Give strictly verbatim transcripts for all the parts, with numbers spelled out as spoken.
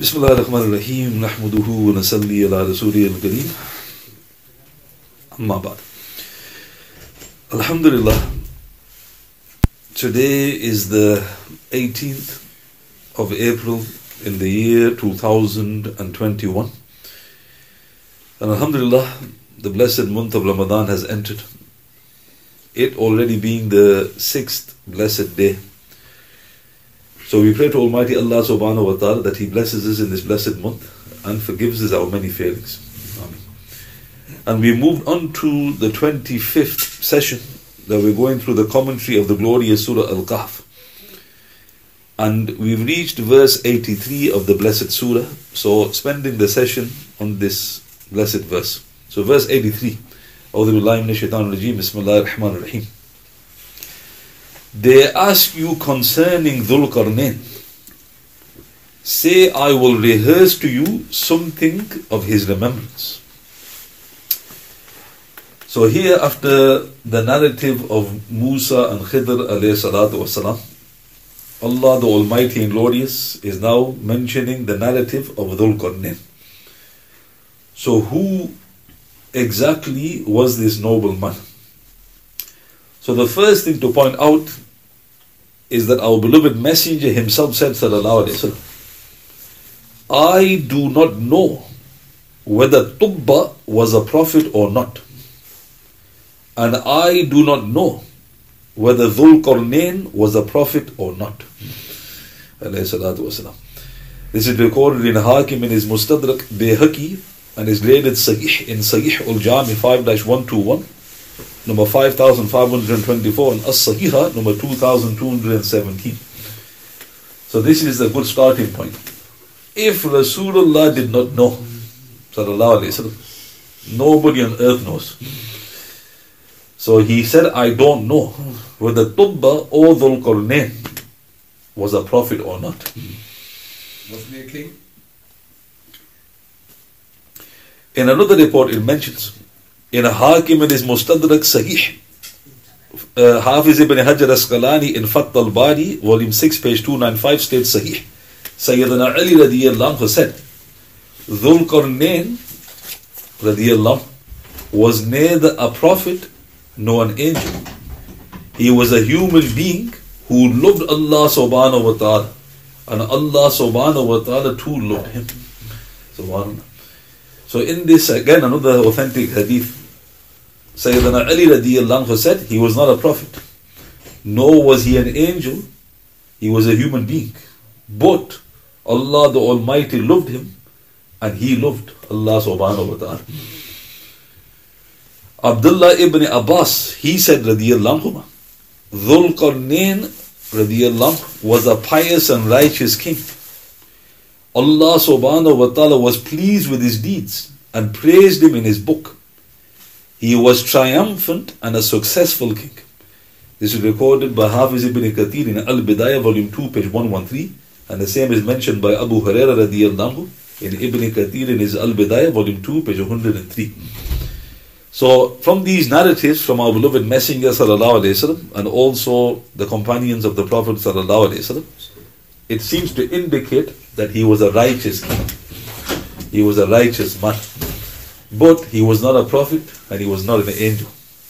Bismillah ar-Rahman ar-Rahim. Nahmaduhu wa nasalli ala Rasulih al-Kareem. Amma ba'd. Alhamdulillah. Today is the eighteenth of April in the year two thousand twenty-one. And Alhamdulillah, the blessed month of Ramadan has entered. It already being the sixth blessed day. So we pray to Almighty Allah subhanahu wa ta'ala that He blesses us in this blessed month and forgives us our many failings. Amen. And we moved on to the twenty-fifth session that we're going through the commentary of the glorious Surah Al-Kahf. And we've reached verse eighty-three of the blessed Surah. So spending the session on this blessed verse. So verse eighty-three. A'udhu billahi minash shaitanir rajeem. Bismillahir rahmanir rahim. They ask you concerning Dhul Qarnayn. Say, I will rehearse to you something of his remembrance. So here, after the narrative of Musa and Khidr alayhi salatu wasalam, Allah the Almighty and Glorious is now mentioning the narrative of Dhul Qarnayn. So who exactly was this noble man? So the first thing to point out is that our beloved Messenger himself said, sallallahu alayhi wa sallam, I do not know whether Tubba was a prophet or not. And I do not know whether Dhul Qarnayn was a prophet or not. Alayhi salatu wasalam. This is recorded in Hakim in his Mustadrak Bayhaqi and is graded Sahih in Sahih al-Jami five dash one twenty-one. Number five thousand five hundred twenty-four and As-Sahiha number two thousand two hundred seventeen. So this is a good starting point. If Rasulullah did not know, sallallahu alayhi wa sallam, nobody on earth knows. So he said, I don't know whether Tubba or Dhul Qarnayn was a prophet or not. Wasn't he a king? In another report it mentions, in a Hakim in his Mustadrak Sahih, uh, Hafiz ibn Hajar Asqalani in Fath al-Bari, volume six, page two ninety-five, states Sahih. Sayyidina Ali radiyallahu anhu said, Dhul Qarnayn radiyallahu anhu was neither a prophet nor an angel. He was a human being who loved Allah subhanahu wa ta'ala, and Allah subhanahu wa ta'ala too loved him. Subhanallah. So in this, again, another authentic hadith, Sayyidina Ali radiyallahu anhu said, he was not a prophet, nor was he an angel, he was a human being. But Allah the Almighty loved him, and he loved Allah subhanahu wa ta'ala. Abdullah ibn Abbas, he said radiyallahu anhu, Dhul Qarnayn radiyallahu anhu was a pious and righteous king. Allah subhanahu wa ta'ala was pleased with his deeds and praised him in his book. He was triumphant and a successful king. This is recorded by Hafiz ibn Kathir in Al-Bidayah, volume two, page one thirteen, and the same is mentioned by Abu Hurairah radiyallahu anhu in Ibn Kathir in his Al-Bidayah, volume two, page one hundred three. So from these narratives from our beloved Messenger sallallahu alayhi wa sallam and also the companions of the Prophet sallallahu alayhi wa sallam, it seems to indicate that he was a righteous king. He was a righteous man. But he was not a prophet and he was not an angel.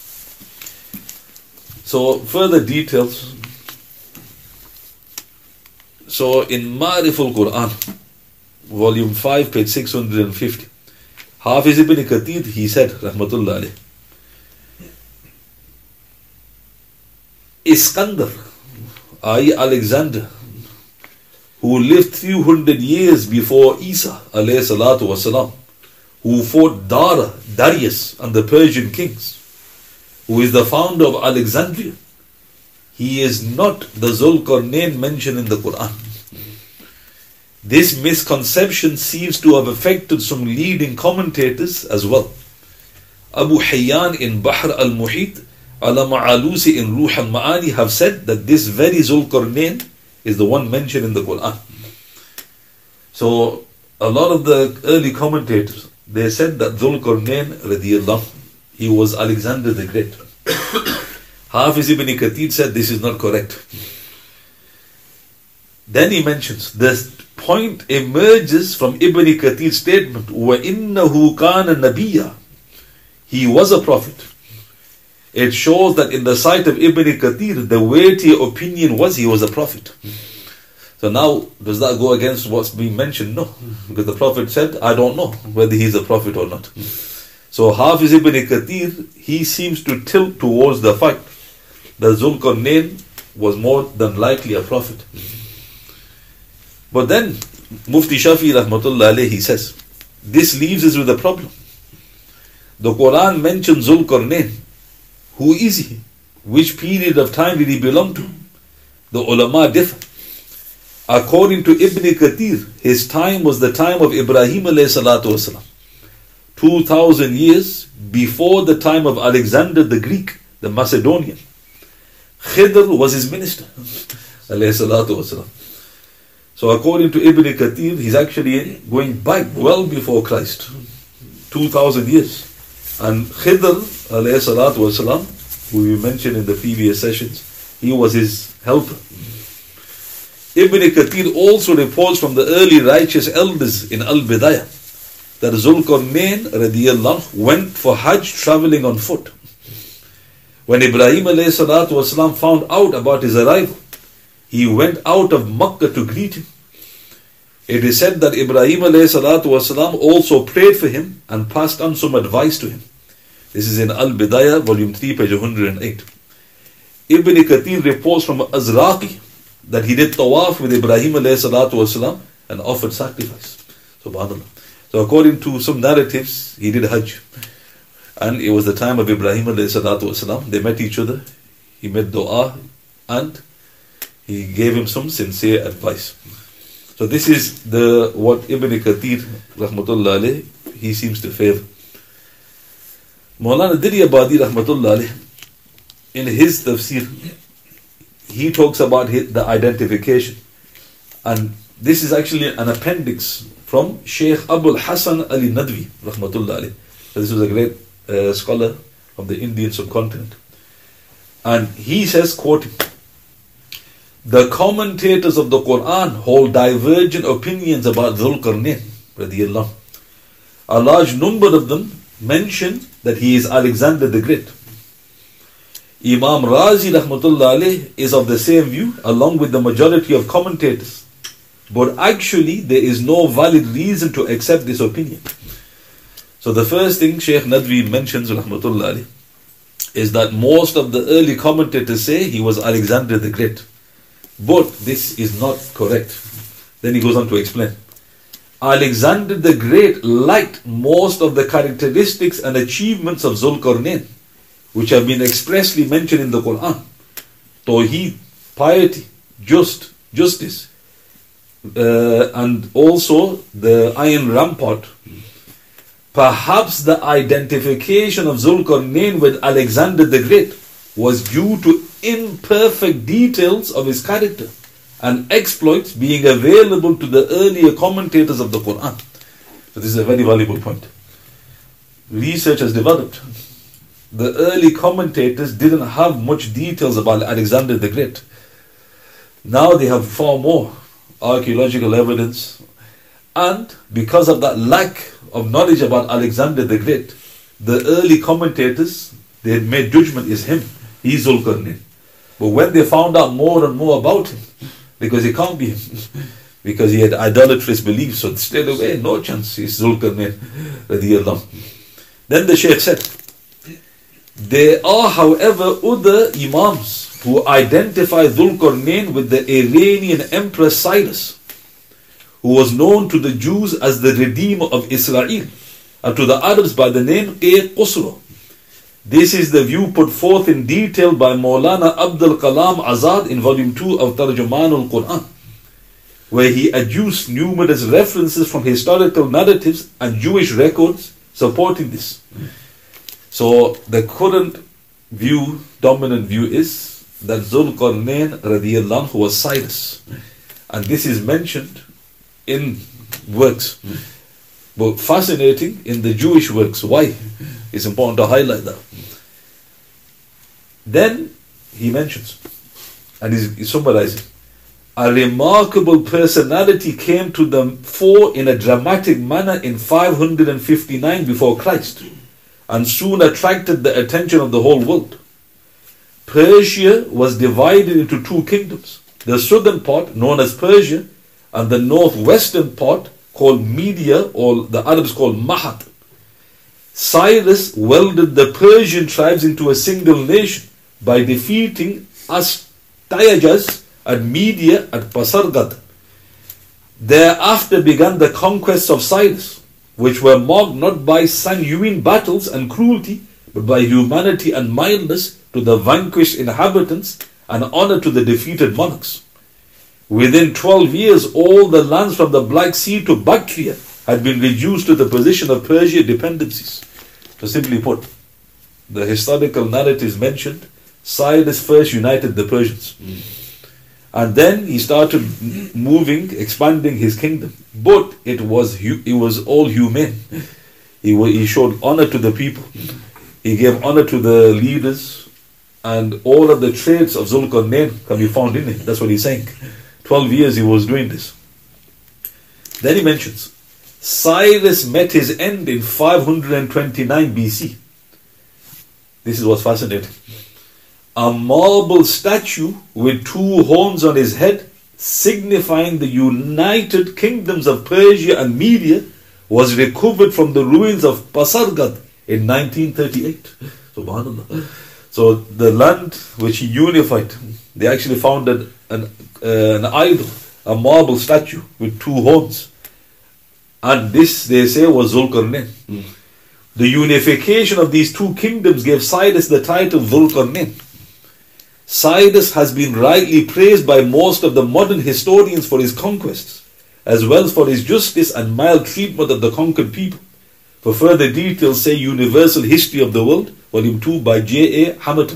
So further details. So in Ma'riful Quran, volume five, page six hundred fifty, Hafiz ibn Kathir, he said, Rahmatullah alayh, Iskandar, that is Alexander, who lived three hundred years before Isa alayhi salatu wasalam, who fought Dara, Darius and the Persian kings, who is the founder of Alexandria, he is not the Dhul Qarnayn mentioned in the Quran. This misconception seems to have affected some leading commentators as well. Abu Hayyan in Bahr al-Muhit, Ala Ma'alusi in Ruh al-Ma'ani have said that this very Dhul Qarnayn is the one mentioned in the Quran. So a lot of the early commentators, they said that Dhul Qarnayn radiyallahu, he was Alexander the Great. Hafiz ibn Kathir said this is not correct. Then he mentions the point emerges from Ibn Kathir's statement, وَإِنَّهُ كَانَ نَبِيًّا. He was a prophet. It shows that in the sight of Ibn Kathir, the weighty opinion was he was a prophet. So now, does that go against what's being mentioned? No. Because the Prophet said, I don't know whether he's a prophet or not. So Hafiz Ibn Kathir, he seems to tilt towards the fact that Zulqarnain was more than likely a prophet. But then, Mufti Shafi Rahmatullah alayhi, he says, this leaves us with a problem. The Quran mentions Zulqarnain. Who is he? Which period of time did he belong to? The ulama differ. According to Ibn Kathir, his time was the time of Ibrahim alayhi salatu wasalam. Two thousand years before the time of Alexander the Greek, the Macedonian. Khidr was his minister, alayhi salatu wasalam. So according to Ibn Kathir, he's actually going back well before Christ. Two thousand years. And Khidr, alayhi salatu wasalam, who we mentioned in the previous sessions, he was his helper. Ibn Kathir also reports from the early righteous elders in Al-Bidayah that Zulqarnain radiyallahu anhu went for Hajj traveling on foot. When Ibrahim alayhi salatu wasalam found out about his arrival, he went out of Makkah to greet him. It is said that Ibrahim alayhi salatu wasalam also prayed for him and passed on some advice to him. This is in Al-Bidayah, volume three, page one hundred eight. Ibn Kathir reports from Azraqi that he did tawaf with Ibrahim alayhi salatu wasalam and offered sacrifice. Subhanallah. So according to some narratives, he did Hajj. And it was the time of Ibrahim alayhi salatu wasalam. They met each other. He made dua and he gave him some sincere advice. So this is the what Ibn Kathir rahmatullah alayh, he seems to favor. Maulana Diryabadi rahmatullah alayh, in his tafsir, he talks about his, the identification. And this is actually an appendix from Sheikh Abul Hasan Ali Nadwi rahmatullah alayh. So this was a great uh, scholar of the Indian subcontinent. And he says, quoting, the commentators of the Quran hold divergent opinions about Zulqarnain radiyallahu. A large number of them mention that he is Alexander the Great. Imam Razi rahmatullah alayh is of the same view along with the majority of commentators. But actually there is no valid reason to accept this opinion. So the first thing Sheikh Nadwi mentions rahmatullah alayh is that most of the early commentators say he was Alexander the Great. But this is not correct. Then he goes on to explain. Alexander the Great lacked most of the characteristics and achievements of Zulqarnain, which have been expressly mentioned in the Quran. Tawheed, piety, just, justice, uh, and also the iron rampart. Perhaps the identification of Zulqarnain with Alexander the Great was due to imperfect details of his character and exploits being available to the earlier commentators of the Quran. So this is a very valuable point. Research has developed. The early commentators didn't have much details about Alexander the Great. Now they have far more archaeological evidence, and because of that lack of knowledge about Alexander the Great, the early commentators, they had made judgment is him, he's Zulqarnain. But when they found out more and more about him, because he can't be him, because he had idolatrous beliefs, so straight away, no chance, he's Zulqarnain radiyallahu. Then the Shaykh said, there are however other Imams who identify Zulqarnain with the Iranian Emperor Cyrus, who was known to the Jews as the Redeemer of Israel, and to the Arabs by the name Qay Qusro. This is the view put forth in detail by Maulana Abdul Kalam Azad in volume two of Tarjuman al-Quran, where he adduced numerous references from historical narratives and Jewish records supporting this. So the current view, dominant view is that Zulqarnain radiyallahu anhu was Cyrus. And this is mentioned in works. But fascinating in the Jewish works. Why? It's important to highlight that. Then he mentions, and he's, he's summarizing, a remarkable personality came to the fore in a dramatic manner in five hundred fifty-nine before Christ, and soon attracted the attention of the whole world. Persia was divided into two kingdoms, the southern part known as Persia and the northwestern part called Media, or the Arabs called Mahad. Cyrus welded the Persian tribes into a single nation by defeating Astyages at Media at Pasargad. Thereafter began the conquests of Cyrus, which were marked not by sanguine battles and cruelty, but by humanity and mildness to the vanquished inhabitants and honor to the defeated monarchs. Within twelve years, all the lands from the Black Sea to Bactria had been reduced to the position of Persian dependencies. So simply put, the historical narratives mentioned, Cyrus first united the Persians. Mm. And then he started moving, expanding his kingdom. But it was it was all humane. He, he showed honor to the people. He gave honor to the leaders. And all of the traits of Zulqarnain can be found in him. That's what he's saying. Twelve years he was doing this. Then he mentions, Cyrus met his end in five hundred twenty-nine B C. This is what's fascinating. A marble statue with two horns on his head, signifying the united kingdoms of Persia and Media, was recovered from the ruins of Pasargad in nineteen thirty-eight. Subhanallah. So the land which he unified, they actually found an, an, uh, an idol, a marble statue with two horns. And this, they say, was Zulqarnain. Mm. The unification of these two kingdoms gave Cyrus the title Zulqarnain. Cyrus has been rightly praised by most of the modern historians for his conquests, as well as for his justice and mild treatment of the conquered people. For further details, say Universal History of the World, Volume two by J A Hamilton.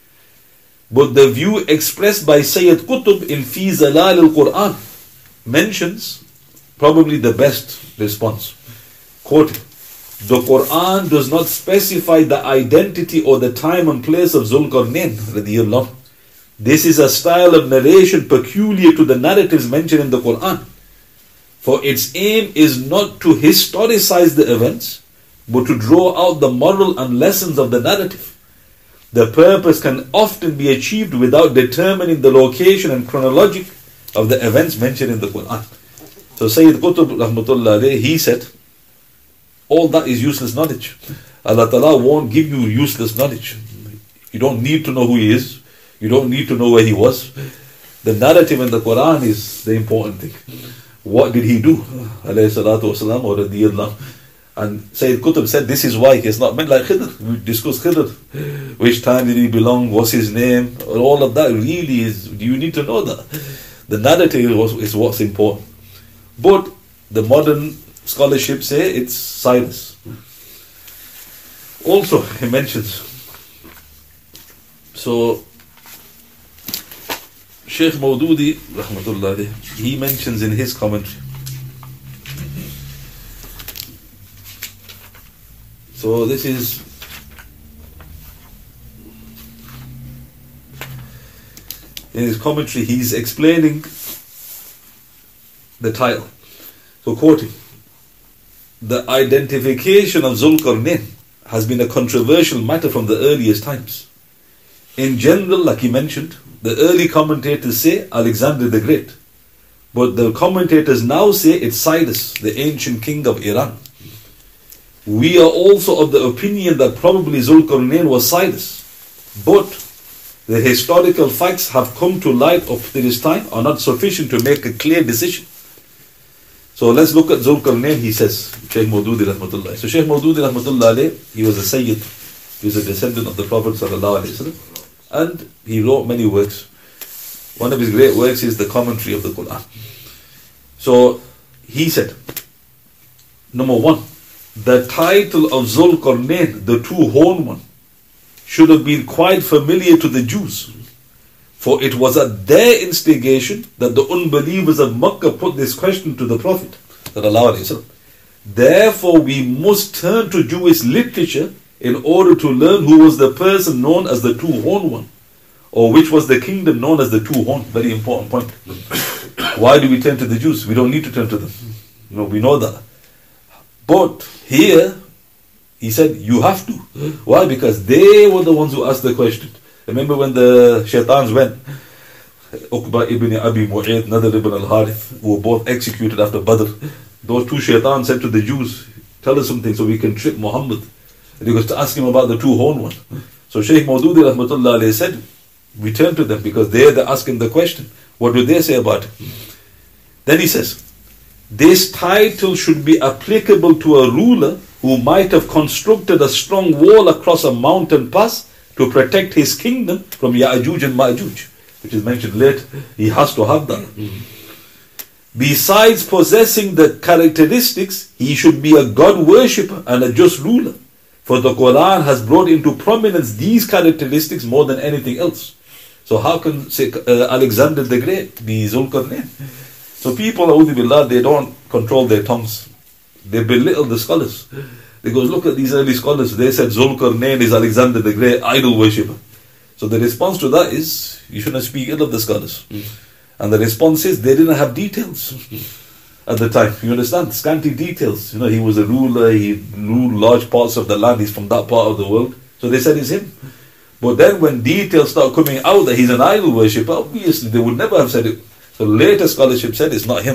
But the view expressed by Sayyid Qutb in Fi Zalal al-Quran mentions probably the best response. Quoting, the Quran does not specify the identity or the time and place of Zulqarnain radiyallahu. This is a style of narration peculiar to the narratives mentioned in the Quran. For its aim is not to historicize the events, but to draw out the moral and lessons of the narrative. The purpose can often be achieved without determining the location and chronology of the events mentioned in the Quran. So Sayyid Qutb rahmatullah alayhi, he said, all that is useless knowledge. Allah Ta'ala won't give you useless knowledge. You don't need to know who he is. You don't need to know where he was. The narrative in the Quran is the important thing. What did he do? Alayhi salatu wasalam or radiyallahu. And Sayyid Qutb said this is why it's not meant like Khidr. We discussed Khidr. Which time did he belong? What's his name? All of that really is, you need to know that. The narrative is what's important. But the modern scholarship say it's Cyrus. Also, he mentions, so Sheikh Maududi, rahmatullah alayhi, he mentions in his commentary. So this is in his commentary, he's explaining the title. So quoting, the identification of Zulqarnain has been a controversial matter from the earliest times. In general, like he mentioned, the early commentators say Alexander the Great, but the commentators now say it's Cyrus, the ancient king of Iran. We are also of the opinion that probably Zulqarnain was Cyrus, but the historical facts have come to light up to this time are not sufficient to make a clear decision. So let's look at Zulqarnain, he says, Shaykh Maududi rahmatullah. So Shaykh Maududi rahmatullah alayh, he was a Sayyid, he was a descendant of the Prophet sallallahu alayhi wa sallam, and he wrote many works. One of his great works is the commentary of the Quran. So he said, number one, the title of Zulqarnain, the two-horned one, should have been quite familiar to the Jews, for it was at their instigation that the unbelievers of Makkah put this question to the Prophet. Therefore, we must turn to Jewish literature in order to learn who was the person known as the two-horned one. or which was the kingdom known as the two horn? Very important point. Why do we turn to the Jews? We don't need to turn to them. You know, we know that. But here, he said, you have to. Why? Because they were the ones who asked the question. Remember when the shaitans went, Uqba ibn Abi Mu'ayt, Nadr ibn al-Harith, who were both executed after Badr. Those two shaitans said to the Jews, tell us something so we can trick Muhammad. And he goes to ask him about the two horn one. So Shaykh Maududi rahmatullah alayhi said, we turn to them because they're the asking the question. What do they say about it? Then he says, this title should be applicable to a ruler who might have constructed a strong wall across a mountain pass to protect his kingdom from Ya'juj and Ma'juj, which is mentioned later. He has to have that. Mm-hmm. Besides possessing the characteristics, he should be a God worshipper and a just ruler. For the Quran has brought into prominence these characteristics more than anything else. So how can say, uh, Alexander the Great be Zulqarnain? So people, A'udhu Billah, they don't control their tongues. They belittle the scholars. They go, look at these early scholars. They said Zulqarnain is Alexander the Great, idol worshipper. So the response to that is, you shouldn't speak ill of the scholars. Mm. And the response is, they didn't have details at the time. You understand? Scanty details. You know, he was a ruler, he ruled large parts of the land, he's from that part of the world. So they said it's him. But then when details start coming out that he's an idol worshipper, obviously they would never have said it. So later scholarship said it's not him.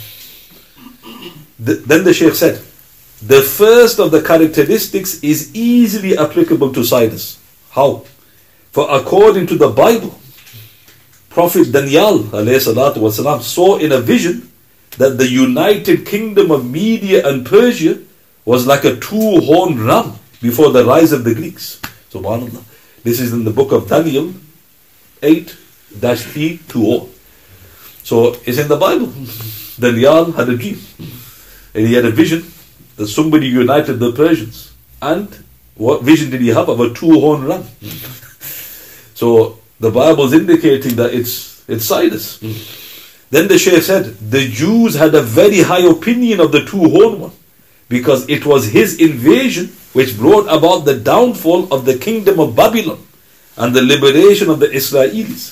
The, then the Shaykh said, the first of the characteristics is easily applicable to Cyrus. How? For according to the Bible, Prophet Daniel والسلام, saw in a vision that the united kingdom of Media and Persia was like a two-horned ram before the rise of the Greeks. Subhanallah. This is in the book of Daniel eight three twenty. So it's in the Bible. Daniel had a dream. And he had a vision that somebody united the Persians. And what vision did he have? Of a two-horned ram. So the Bible is indicating that it's it's Cyrus. Mm. Then the Shaykh said, the Jews had a very high opinion of the two-horned one because it was his invasion which brought about the downfall of the kingdom of Babylon and the liberation of the Israelis.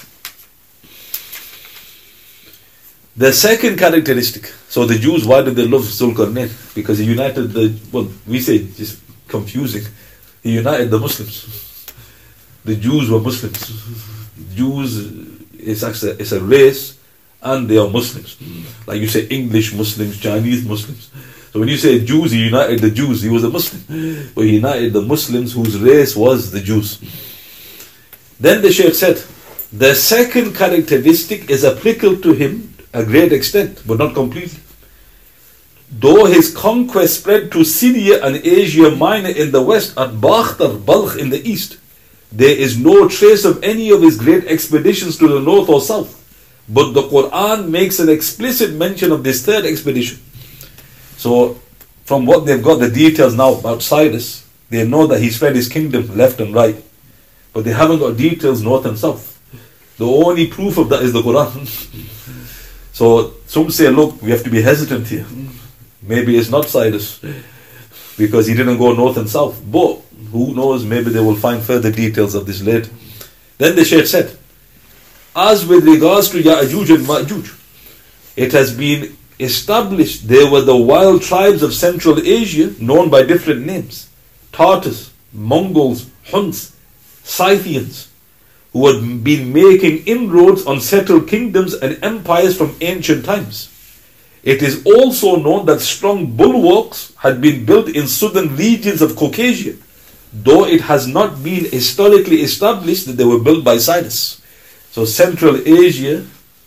The second characteristic, so the Jews, why did they love Zulqarnain? Because he united the, well, we say, just confusing, he united the Muslims. The Jews were Muslims. Jews is actually it's a race, and they are Muslims. Like you say, English Muslims, Chinese Muslims. So when you say Jews, he united the Jews. He was a Muslim, but he united the Muslims whose race was the Jews. Then the Shaykh said, the second characteristic is applicable to him a great extent, but not completely. Though his conquest spread to Syria and Asia Minor in the west, and Bakhtar, Balkh in the east, there is no trace of any of his great expeditions to the north or south. But the Quran makes an explicit mention of this third expedition. So, from what they've got, the details now about Cyrus, they know that he spread his kingdom left and right. But they haven't got details north and south. The only proof of that is the Quran. So, some say, look, we have to be hesitant here. Maybe it's not Cyrus, because he didn't go north and south. But, who knows, maybe they will find further details of this later. Then the Shaykh said, as with regards to Ya'juj and Ma'juj, it has been established there were the wild tribes of Central Asia known by different names. Tartars, Mongols, Huns, Scythians, who had been making inroads on settled kingdoms and empires from ancient times. It is also known that strong bulwarks had been built in southern regions of Caucasia, though it has not been historically established that they were built by Cyrus. So Central Asia,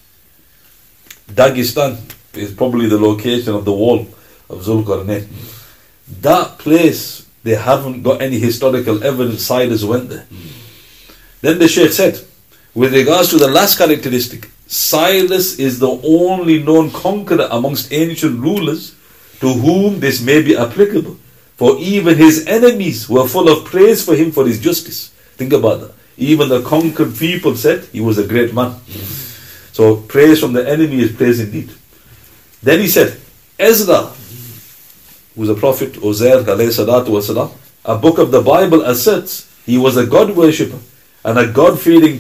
Dagestan is probably the location of the wall of Zulqarnain. That place, they haven't got any historical evidence Cyrus went there. Then the Shaykh said, with regards to the last characteristic, Cyrus is the only known conqueror amongst ancient rulers to whom this may be applicable. For even his enemies were full of praise for him for his justice. Think about that. Even the conquered people said he was a great man. So praise from the enemy is praise indeed. Then he said, Ezra, who was a prophet, Uzair alayhi salatu wasalam, a book of the Bible asserts he was a God worshipper and a God-fearing king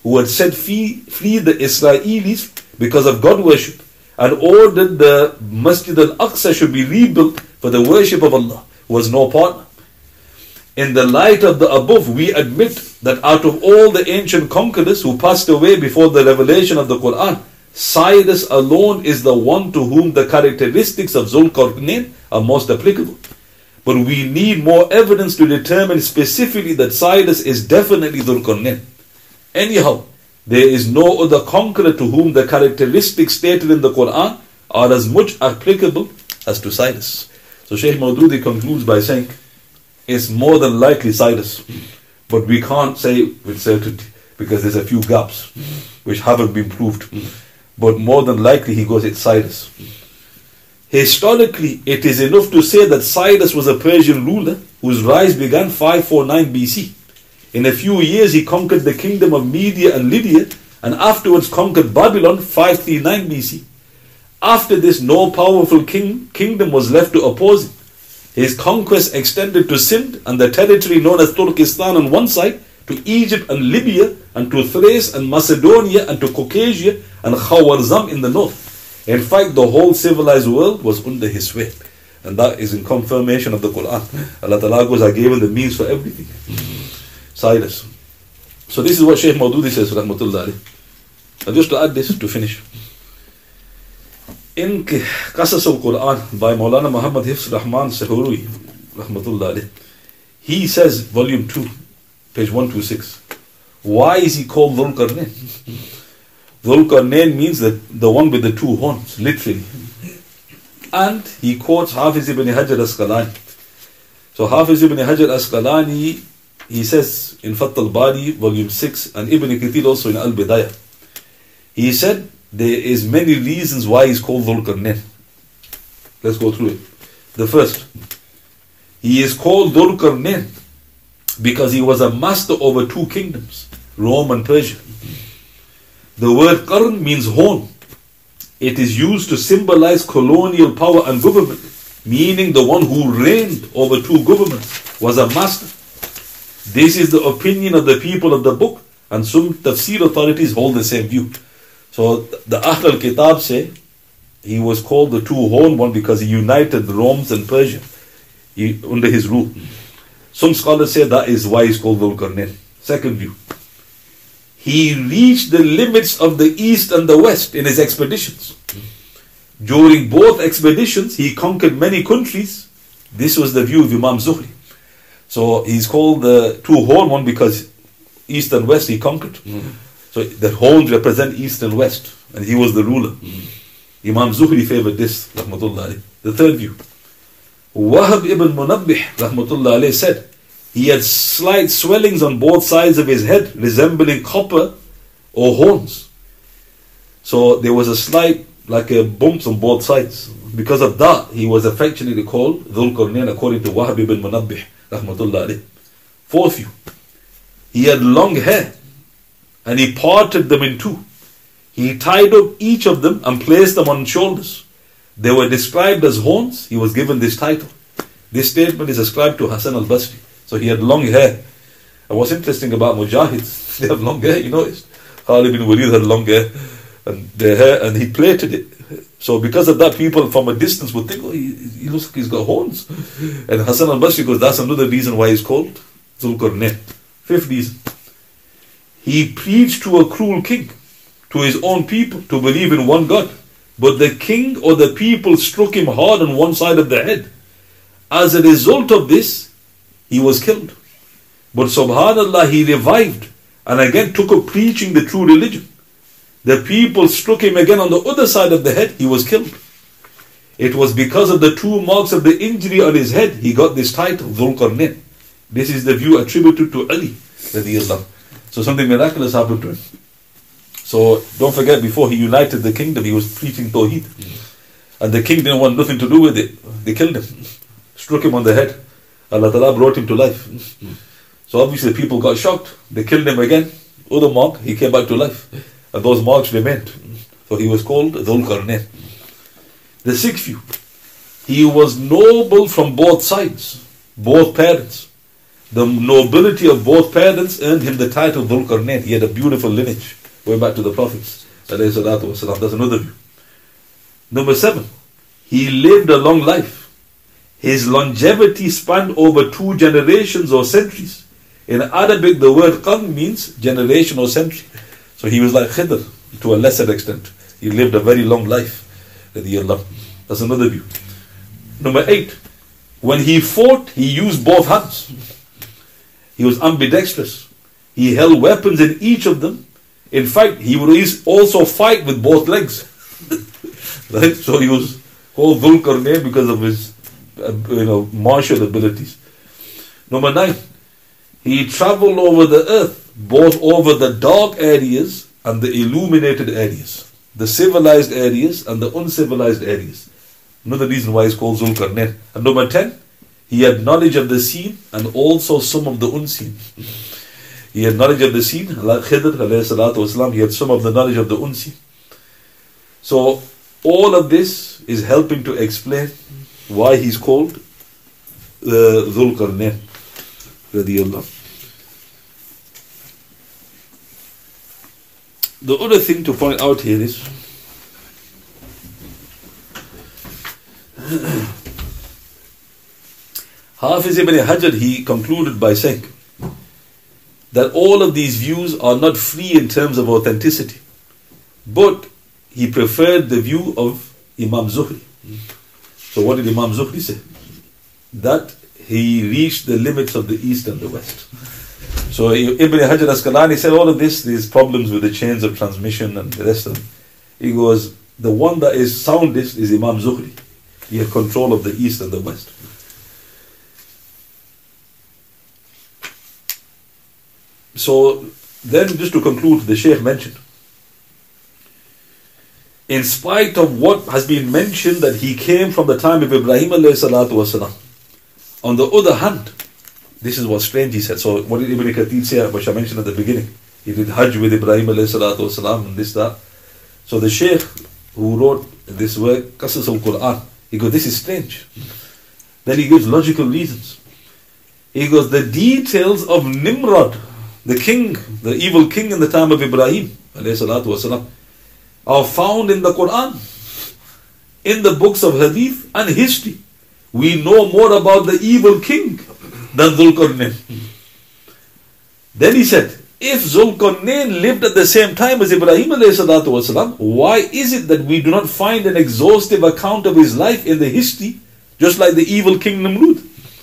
who had said flee, flee the Israelis because of God worship, and ordered the Masjid al-Aqsa should be rebuilt for the worship of Allah, who was no partner. In the light of the above, we admit that out of all the ancient conquerors who passed away before the revelation of the Quran, Cyrus alone is the one to whom the characteristics of Zulqarnain are most applicable. But we need more evidence to determine specifically that Cyrus is definitely Zulqarnain. Anyhow, there is no other conqueror to whom the characteristics stated in the Quran are as much applicable as to Cyrus. So Shaykh Maududi concludes by saying, it's more than likely Cyrus, but we can't say with certainty because there's a few gaps which haven't been proved. But more than likely he goes, it's Cyrus. Historically, it is enough to say that Cyrus was a Persian ruler whose rise began five forty-nine B C. In a few years he conquered the kingdom of Media and Lydia, and afterwards conquered Babylon five thirty-nine B C. After this, no powerful king kingdom was left to oppose him. His conquest extended to Sindh and the territory known as Turkestan on one side, to Egypt and Libya, and to Thrace and Macedonia, and to Caucasia and Khawarizm in the north. In fact, the whole civilized world was under his sway. And that is in confirmation of the Quran. Allah Ta'ala goes, I gave him the means for everything. Cyrus. So this is what Shaykh Maududi says, Rahmatullah alayh. And just to add this, to finish. In Qasas al-Quran by Maulana Muhammad Hifz Rahman Sahurui, Rahmatullah alayh, he says, volume two, page one twenty-six, why is he called Dhul-Qarnain? Dhul-Qarnain means that the one with the two horns, literally. And he quotes Hafiz ibn Hajar Asqalani. So Hafiz ibn Hajar Asqalani, he says in Fath al-Bari, volume six, and Ibn Kathir also in Al-Bidayah, he said there is many reasons why he's called Dhul-Qarnain. Let's go through it. The first, he is called Dhul-Qarnain because he was a master over two kingdoms, Rome and Persia. The word Qarn means horn. It is used to symbolize colonial power and government, meaning the one who reigned over two governments was a master. This is the opinion of the people of the book, and some tafsir authorities hold the same view. So the Ahl al-Kitab say he was called the two-horned one because he united Rome and Persia he, under his rule. Some scholars say that is why he's called Dhul-Qarnain. Second view, he reached the limits of the east and the west in his expeditions. During both expeditions, he conquered many countries. This was the view of Imam Zuhri. So he's called the two-horned one because east and west he conquered. Mm. So the horns represent east and west, and he was the ruler. Mm. Imam Zuhri favored this, rahmatullah alayh. The third view, Wahab ibn Munabbih, rahmatullah alayh, said he had slight swellings on both sides of his head, resembling copper or horns. So there was a slight, like a bumps on both sides. Because of that, he was affectionately called Dhul-Qarnain, according to Wahab ibn Munabbih, rahmatullah alayh. Fourth view, he had long hair, and he parted them in two. He tied up each of them and placed them on shoulders. They were described as horns. He was given this title. This statement is ascribed to Hassan al-Basri. So he had long hair. And what's interesting about Mujahids, they have long hair, you noticed. Khalid bin Walid had long hair, and their hair, and he plaited it. So because of that, people from a distance would think, oh, he, he looks like he's got horns. And Hassan al-Basri goes, that's another reason why he's called Dhul-Qarnain. Fifth reason, he preached to a cruel king, to his own people, to believe in one God. But the king or the people struck him hard on one side of the head. As a result of this, he was killed. But subhanallah, he revived and again took up preaching the true religion. The people struck him again on the other side of the head. He was killed. It was because of the two marks of the injury on his head he got this title, Dhul-Qarnain. This is the view attributed to Ali. So something miraculous happened to him. So don't forget, before he united the kingdom, he was preaching Tawheed. And the king didn't want nothing to do with it. They killed him. Struck him on the head. Allah Ta'ala brought him to life. So obviously people got shocked. They killed him again. Other mark, he came back to life. And those marks remained. So he was called Dhul-Qarnain. The sixth view, he was noble from both sides, both parents. The nobility of both parents earned him the title Dhul Qarnayn. He had a beautiful lineage, going back to the Prophets. That's another view. Number seven, he lived a long life. His longevity spanned over two generations or centuries. In Arabic, the word qarn means generation or century. So he was like Khidr to a lesser extent. He lived a very long life. That's another view. Number eight, when he fought, he used both hands. He was ambidextrous. He held weapons in each of them. In fact, he would also fight with both legs. Right? So he was called Dhul Qarnayn because of his uh, you know, martial abilities. Number nine, he traveled over the earth, both over the dark areas and the illuminated areas, the civilized areas and the uncivilized areas. Another reason why he's called Dhul Qarnayn. And number ten, he had knowledge of the seen and also some of the unseen. He had knowledge of the seen, like Khidr alayhi salatu wasalam, he had some of the knowledge of the unseen. So all of this is helping to explain why he's called uh, Dhul Qarnayn radiyallahu. The other thing to point out here is Hafiz ibn Hajar, he concluded by saying that all of these views are not free in terms of authenticity, but he preferred the view of Imam Zuhri. So what did Imam Zuhri say? That he reached the limits of the East and the West. So Ibn Hajar Asqalani said all of this, these problems with the chains of transmission and the rest of them. He goes, the one that is soundest is Imam Zuhri. He had control of the East and the West. So then, just to conclude, the Shaykh mentioned, in spite of what has been mentioned that he came from the time of Ibrahim alayhi salatu wasalam, on the other hand, this is what's strange, he said. So what did Ibn Kathir say, which I mentioned at the beginning? He did Hajj with Ibrahim alayhi salatu wasalam and this, that. So the Shaykh who wrote this work, Qasas al-Quran, he goes, this is strange. Then he gives logical reasons. He goes, the details of Nimrod, the king, the evil king in the time of Ibrahim alayhi salatu wasalam, are found in the Quran, in the books of Hadith and history. We know more about the evil king than Dhul Qarnayn. Then he said, if Dhul Qarnayn lived at the same time as Ibrahim alayhi salatu wasalam, why is it that we do not find an exhaustive account of his life in the history, just like the evil king Nimrud?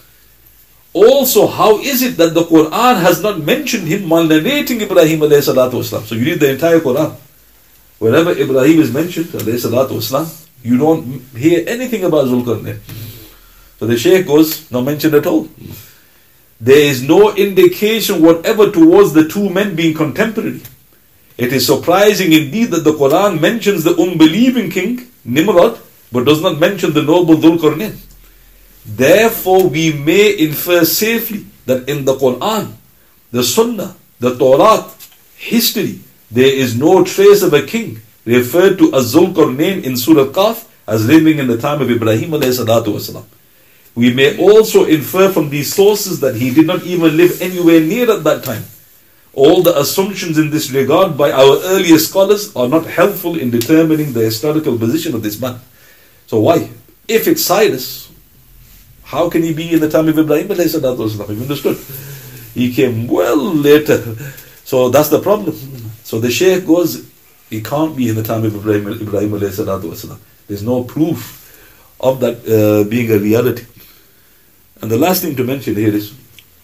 Also, how is it that the Quran has not mentioned him while narrating Ibrahim alayhi salatu wasalam? So you read the entire Quran. Wherever Ibrahim is mentioned, alayhi salatu wasalam, you don't hear anything about Dhul Qarnayn. So the Shaykh goes, not mentioned at all. There is no indication whatever towards the two men being contemporary. It is surprising indeed that the Quran mentions the unbelieving king, Nimrod, but does not mention the noble Dhul Qarnayn. Therefore, we may infer safely that in the Quran, the Sunnah, the Torah, history, there is no trace of a king referred to as Dhul Qarnayn in Surah Qaf as living in the time of Ibrahim alayhi salatu wasalam. We may also infer from these sources that he did not even live anywhere near at that time. All the assumptions in this regard by our earlier scholars are not helpful in determining the historical position of this man. So why? If it's Cyrus, how can he be in the time of Ibrahim alayhi salatu wasalam? You've understood? He came well later. So that's the problem. So the Shaykh goes, he can't be in the time of Ibrahim, Ibrahim alayhi salatu wasalam. There's no proof of that uh, being a reality. And the last thing to mention here is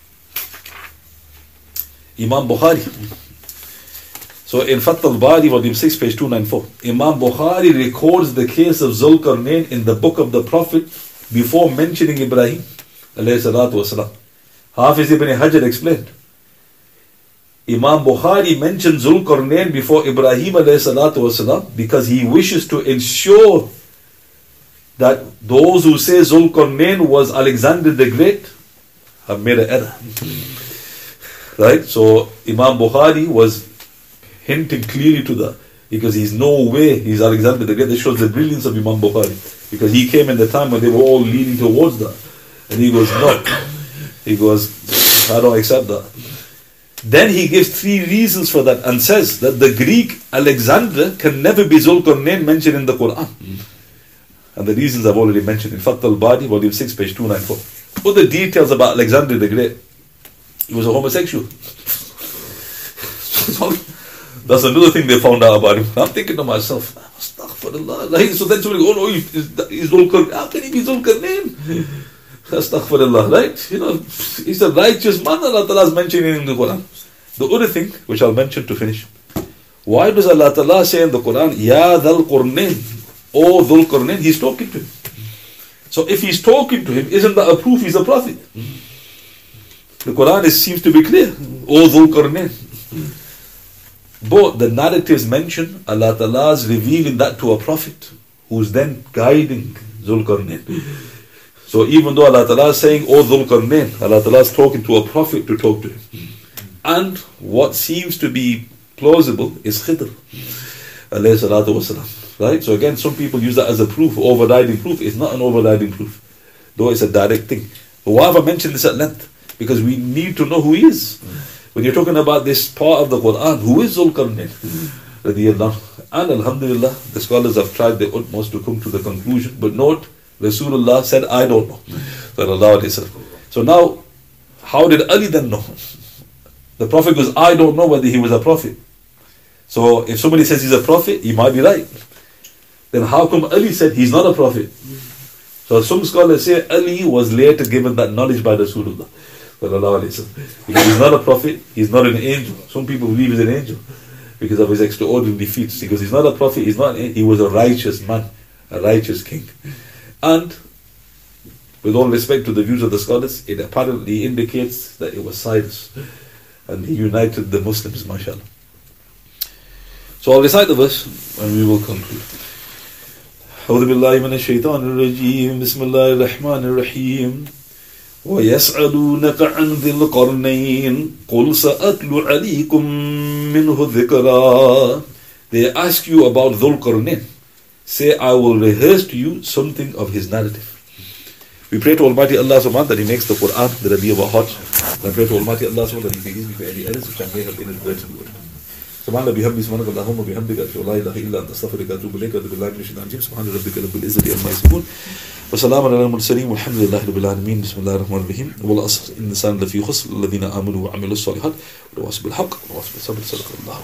Imam Bukhari. So in Fath al-Bari, volume six, page two ninety-four, Imam Bukhari records the case of Dhul Qarnayn in the book of the Prophet before mentioning Ibrahim alayhi salatu wasalam. Hafiz ibn Hajar explained, Imam Bukhari mentioned Dhul Qarnayn before Ibrahim alayhi salatu wasalam because he wishes to ensure that those who say Dhul Qarnayn was Alexander the Great have made an error. Right? So Imam Bukhari was hinting clearly to that, because he's no way he's Alexander the Great. This shows the brilliance of Imam Bukhari, because he came in the time when they were all leaning towards that. And he goes, no. He goes, I don't accept that. Then he gives three reasons for that and says that the Greek Alexander can never be Zulqarnain mentioned in the Quran. And the reasons I've already mentioned in Fath al-Bari, volume six, page two ninety-four. Other details about Alexander the Great. He was a homosexual. That's another thing they found out about him. I'm thinking to myself, Astaghfirullah. Like, so then somebody goes, oh no, he's, he's Zulqarnain. How can he be Zulqarnain? Astaghfirullah, right? You know, he's a righteous man. Allah Ta'ala is mentioning in the Quran. The other thing, which I'll mention to finish, why does Allah Ta'ala say in the Quran, Ya Dhul Qarnain, O Dhul Qarnain? He's talking to him. So if he's talking to him, isn't that a proof he's a prophet? The Quran is, seems to be clear. O Dhul Qarnain. But the narratives mention Allah Ta'ala is revealing that to a prophet who's then guiding Dhul Qarnain. So even though Allah Ta'ala is saying, O Dhul Qarnain, Allah Ta'ala is talking to a prophet to talk to him. And what seems to be plausible is Khidr, alayhi salatu wasalam. Right? So again, some people use that as a proof, overriding proof. It's not an overriding proof, though it's a direct thing. But why have I mentioned this at length? Because we need to know who he is. When you're talking about this part of the Quran, who is Zulqarnain? And alhamdulillah, the scholars have tried their utmost to come to the conclusion. But note, Rasulullah said, I don't know. So now, how did Ali then know? The Prophet goes, I don't know whether he was a prophet. So if somebody says he's a prophet, he might be right. Then how come Ali said he's not a prophet? So some scholars say Ali was later given that knowledge by Rasulullah. Because he's not a prophet, he's not an angel. Some people believe he's an angel because of his extraordinary feats. Because he's not a prophet, he's not. He was a righteous man, a righteous king. And with all respect to the views of the scholars, it apparently indicates that it was Cyrus, and he united the Muslims, mashallah. So I'll recite the verse and we will conclude. أعوذ بالله من الشيطان الرجيم بسم الله الرحمن الرحيم ويسألونك عن ذي القرنين قل سأتلو عليكم منه ذكرا. They ask you about Dhul Qarnain. Say, I will rehearse to you something of his narrative. We pray to Almighty Allah subhanahu that He makes the Quran the Rabi of our hearts. And I pray to Almighty Allah subhanahu that He forgives me for any errors which I may have inadvertently. سبحان الله بحمده سبحانك اللهم وبحمدك أشهد أن لا إله إلا أنت أستغفرك وأتوب إليك وأتوب بالله من الشيطان الرجيم سبحان ربك رب العزة عما يصفون وسلام على المرسلين والحمد لله رب العالمين بسم الله الرحمن الرحيم والعصر إن الإنسان لفي خسر الذين آمنوا وعملوا الصالحات وتواصوا بالحق وتواصوا بالصبر صدق الله.